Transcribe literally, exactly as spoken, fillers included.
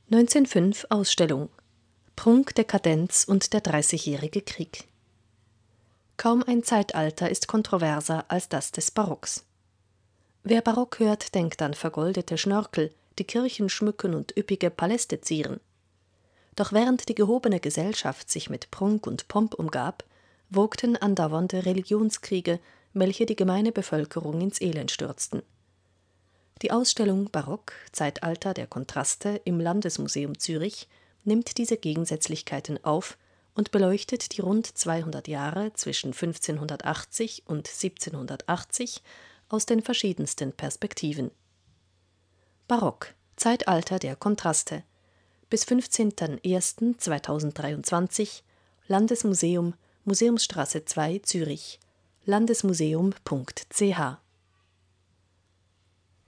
neunzehnhundertfünf Ausstellung Prunk, Dekadenz und der Dreißigjährige Krieg. Kaum ein Zeitalter ist kontroverser als das des Barocks. Wer Barock hört, denkt an vergoldete Schnörkel, die Kirchen schmücken und üppige Paläste zieren. Doch während die gehobene Gesellschaft sich mit Prunk und Pomp umgab, wogten andauernde Religionskriege, welche die gemeine Bevölkerung ins Elend stürzten. Die Ausstellung Barock, Zeitalter der Kontraste im Landesmuseum Zürich nimmt diese Gegensätzlichkeiten auf und beleuchtet die rund zweihundert Jahre zwischen fünfzehnhundertachtzig und siebzehnhundertachtzig aus den verschiedensten Perspektiven. Barock, Zeitalter der Kontraste. Bis fünfzehnten ersten zweitausenddreiundzwanzig, Landesmuseum, Museumsstraße zwei, Zürich, landesmuseum punkt c h